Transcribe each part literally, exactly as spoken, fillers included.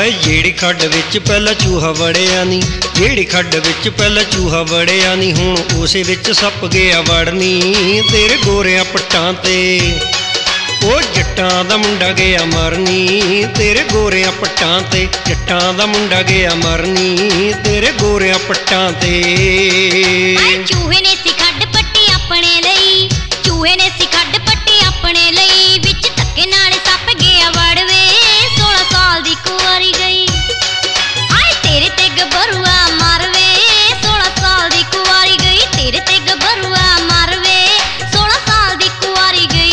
ਹਾਏ ਜਿਹੜੀ ਖੱਡ ਵਿੱਚ ਪਹਿਲਾਂ ਚੂਹਾ ਵੜਿਆ ਨੀ, ਜਿਹੜੀ ਖੱਡ ਵਿੱਚ ਪਹਿਲਾਂ ਚੂਹਾ ਵੜਿਆ ਨੀ, ਹੁਣ ਉਸੇ ਵਿੱਚ ਸੱਪ ਗਿਆ ਵੜਨੀ ਤੇਰੇ ਗੋਰਿਆਂ ਪੱਟਾਂ ਤੇ। ਉਹ ਜੱਟਾਂ ਦਾ ਮੁੰਡਾ ਗਿਆ ਮਰਨੀ ਤੇਰੇ ਗੋਰਿਆਂ ਪੱਟਾਂ ਤੇ, ਜੱਟਾਂ ਦਾ ਮੁੰਡਾ ਗਿਆ ਮਰਨੀ ਤੇਰੇ ਗੋਰਿਆਂ ਪੱਟਾਂ ਤੇ। ਚੂਹੇ ਨੇ ਸੀ ਖੱਡ ਪੱਟੀ ਆਪਣੇ ਲਈ, ਚੂਹੇ ਨੇ ਸੀ ਖੱਡ ਪੱਟੀ ਆਪਣੇ ਲਈ, ਵਿੱਚ ਧੱਕੇ ਨਾਲ ਸੱਪ ਗਿਆ ਵੜਵੇ ਸੋਲਾਂ ਸਾਲ ਦੀ ਕੁਆਰੀ ਗਈ। ਆਏ ਤੇਰੇ ਤੇ ਗੱਭਰੂਆ ਮਰਵੇ ਸੋਲਾਂ ਸਾਲ ਦੀ ਕੁਆਰੀ ਗਈ, ਤੇਰੇ ਤੇ ਗੱਭਰੂਆ ਮਰਵੇ ਸੋਲਾਂ ਸਾਲ ਦੀ ਕੁਆਰੀ ਗਈ।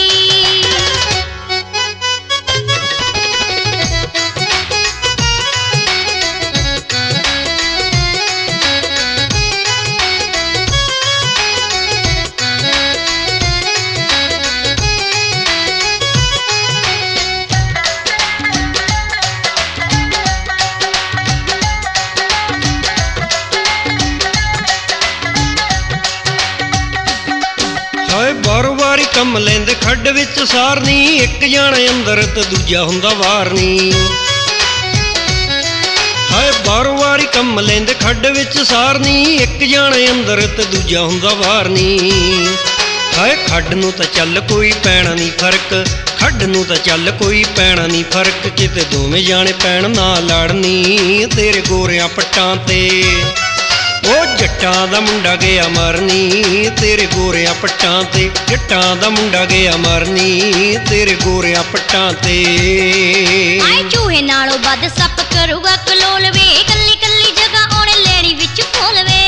ਹਾਏ ਬਾਰੋ ਵਾਰੀ ਕੰਮ ਲੈਂਦੇ ਖੱਡ ਵਿੱਚ ਸਾਰਨੀ, ਇੱਕ ਜਾਣਾ ਅੰਦਰ ਤੇ ਦੂਜਾ ਹੁੰਦਾ ਬਾਹਰ ਨੀ। ਹਾਏ ਬਾਰੋ ਵਾਰੀ ਕੰਮ ਲੈਂਦੇ ਖੱਡ ਵਿੱਚ ਸਾਰਨੀ, ਇੱਕ ਜਾਣਾ ਅੰਦਰ ਤੇ ਦੂਜਾ ਹੁੰਦਾ ਬਾਹਰ ਨੀ। ਹਾਏ ਖੱਡ ਨੂੰ ਤਾਂ ਚੱਲ ਕੋਈ ਪੈਣਾ ਨਹੀਂ ਫਰਕ, ਖੱਡ ਨੂੰ ਤਾਂ ਚੱਲ ਕੋਈ ਪੈਣਾ ਨਹੀਂ ਫਰਕ, ਕਿਤੇ ਦੋਵੇਂ ਜਾਣੇ ਪੈਣ ਨਾ ਲੜਨੀ ਤੇਰੇ ਗੋਰਿਆਂ ਪੱਟਾਂ ਤੇ। ਉਹ ਜੱਟਾਂ ਦਾ ਮੁੰਡਾ ਗਿਆ ਮਰਨੀ ਤੇਰੇ ਗੋਰਿਆਂ ਪੱਟਾਂ ਤੇ, ਜੱਟਾਂ ਦਾ ਮੁੰਡਾ ਗਿਆ ਮਰਨੀ ਤੇਰੇ ਗੋਰਿਆਂ ਪੱਟਾਂ ਤੇ। ਆਏ ਚੂਹੇ ਨਾਲੋਂ ਵੱਧ ਸੱਪ ਕਰੂਗਾ ਕਲੋਲ ਵੇ, ਕੱਲੀ ਕੱਲੀ ਜਗ੍ਹਾ ਉਹਨੇ ਲੈਣੀ ਵਿੱਚ ਫੋਲ ਵੇ।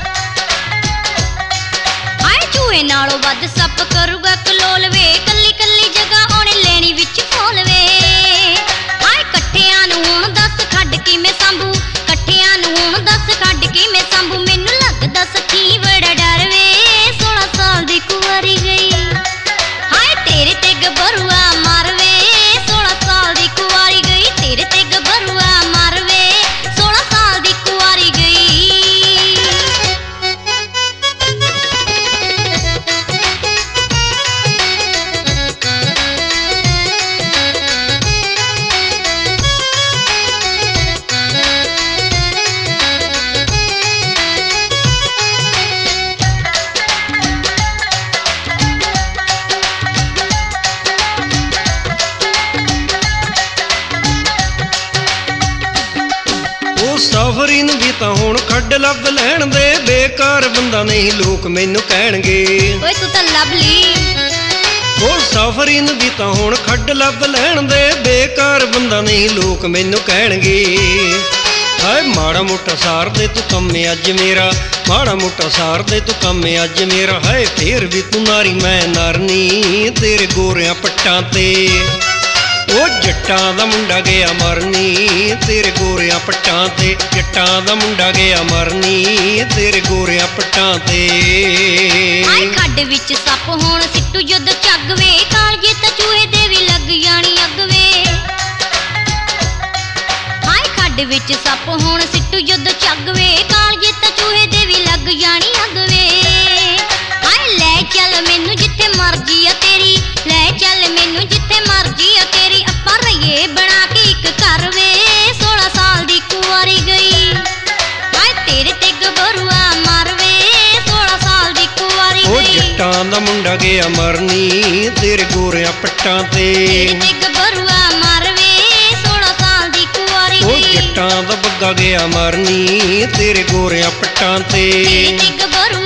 ਆਏ ਚੂਹੇ ਨਾਲੋਂ ਵੱਧ ਸੱਪ ਕਰੂਗਾ ਕਲੋਲ ਵੇ, ਕੱਲੀ ਕੱਲੀ ਜਗ੍ਹਾ ਉਹਨੇ ਲੈਣੀ ਵਿੱਚ ਫੋਲ ਵੇ। ਆਏ ਇਕੱਠਿਆਂ ਨੂੰ ਹੁਣ ਦੱਸ ਖੱਡ ਕਿਵੇਂ ਸੰਭੂ, ਇਕੱਠਿਆਂ ਨੂੰ ਹੁਣ ਦੱਸ ਖੱਡ ਕਿਵੇਂ ਸੰਭੂ, ਮੈਨੂੰ ਲੱਗਦਾ ਸੱਚੀ ਬੜਾ ਡਰ ਵੇ ਸੋਲਾਂ ਸਾਲ ਦੀ ਕੁਆਰੀ ਗਈ। ਹਾਏ ਤੇਰੇ ਤੇ ਗੱਭਰੂਆ ਮਰਵੇ ਸੋਲਾਂ ਸਾਲ ਦੀ ਕੁਆਰੀ ਗਈ, ਤੇਰੇ ਤੇ ਗੱਭਰੂਆ ਮਰਵੇ ਸੋਲਾਂ ਸਾਲ ਦੀ ਕੁਆਰੀ ਗਈ। ਸਫਰੀਨ ਵੀ ਤਾਂ ਹੁਣ ਖੱਡ ਲੱਭ ਲੈਣ ਦੇ, ਬੇਕਾਰ ਬੰਦਾ ਨਹੀਂ ਲੋਕ ਮੈਨੂੰ ਕਹਿਣਗੇ। ਓਏ ਤੂੰ ਤਾਂ ਲੱਭ ਲਈ। ਉਹ ਸਫਰੀਨ ਵੀ ਤਾਂ ਹੁਣ ਖੱਡ ਲੱਭ ਲੈਣ ਦੇ, ਬੇਕਾਰ ਬੰਦਾ ਨਹੀਂ ਲੋਕ ਮੈਨੂੰ ਕਹਿਣਗੇ। ਹਾਏ ਮਾੜਾ ਮੋਟਾ ਸਾਰ ਦੇ ਤੂੰ ਕੰਮ ਅੱਜ ਮੇਰਾ, ਮਾੜਾ ਮੋਟਾ ਸਾਰ ਦੇ ਤੂੰ ਕੰਮ ਅੱਜ ਮੇਰਾ। ਹਾਏ ਫੇਰ ਵੀ ਤੂੰ ਨਾਰੀ ਮੈਂ ਨਰਨੀ ਤੇਰੇ ਗੋਰਿਆਂ ਪੱਟਾਂ ਤੇ। ਉਹ ਜੱਟਾਂ ਦਾ ਮੁੰਡਾ ਗਿਆ ਮਰਨੀ ਤੇਰੇ ਗੋਰਿਆਂ ਪੱਟਾਂ ਤੇ, ਜੱਟਾਂ ਦਾ ਮੁੰਡਾ ਗਿਆ ਮਰਨੀ ਤੇਰੇ ਗੋਰਿਆਂ ਪੱਟਾਂ ਤੇ। ਆਏ ਖੱਡ ਵਿੱਚ ਸੱਪ ਹੁਣ ਸਿੱਟੂ ਜਦ ਚੱਗ ਵੇ, ਕਾਲਜੇ ਤਾਂ ਚੂਹੇ ਦੇ ਵੀ ਲੱਗ ਜਾਣੀ ਅੱਗ ਵੇ। ਆਏ ਖੱਡ ਵਿੱਚ ਸੱਪ ਹੁਣ ਸਿੱਟੂ ਜਦ ਚੱਗ ਵੇ, ਕਾਲਜੇ ਤਾਂ ਚੂਹੇ ਦੇ ਵੀ ਲੱਗ ਜਾਣੀ ਅੱਗ ਵੇ। ਆਏ ਲੈ ਚੱਲ ਮੈਨੂੰ ਜਿੱਥੇ ਮਰਜੀ ਆ ਤੇਰੀ, ਲੈ ਚੱਲ ਮੈਨੂੰ ਜਿੱਥੇ ਮਰਜੀ ਆ ਤੇਰੀ, ਆਪਾਂ ਰਹੀਏ ਬਣਾ ਕੇ ਇੱਕ ਘਰ ਵੇ ਸੋਲਾਂ ਸਾਲ ਦੀ ਕੁਆਰੀ ਗਈ। ਹਾਏ ਤੇਰੇ ਤੇ ਗੱਭਰੂਆ ਮਰਵੇ ਸੋਲਾਂ ਸਾਲ ਦੀ ਕੁਆਰੀ ਗਈ। ਉਹ ਜੱਟਾਂ ਦਾ ਮੁੰਡਾ ਗਿਆ ਮਰਨੀ ਤੇਰੇ ਗੋਰਿਆਂ ਪੱਟਾਂ ਤੇ, ਤੇਰੇ ਤੇ ਗੱਭਰੂਆ ਮਰਵੇ ਸੋਲਾਂ ਸਾਲ ਦੀ ਕੁਆਰੀ ਗਈ। ਉਹ ਜੱਟਾਂ ਦਾ ਬੱਗਾ ਗਿਆ ਮਰਨੀ ਤੇਰੇ ਗੋਰਿਆਂ ਪੱਟਾਂ ਤੇ, ਤੇਰੇ ਤੇ ਗੱਭਰੂਆ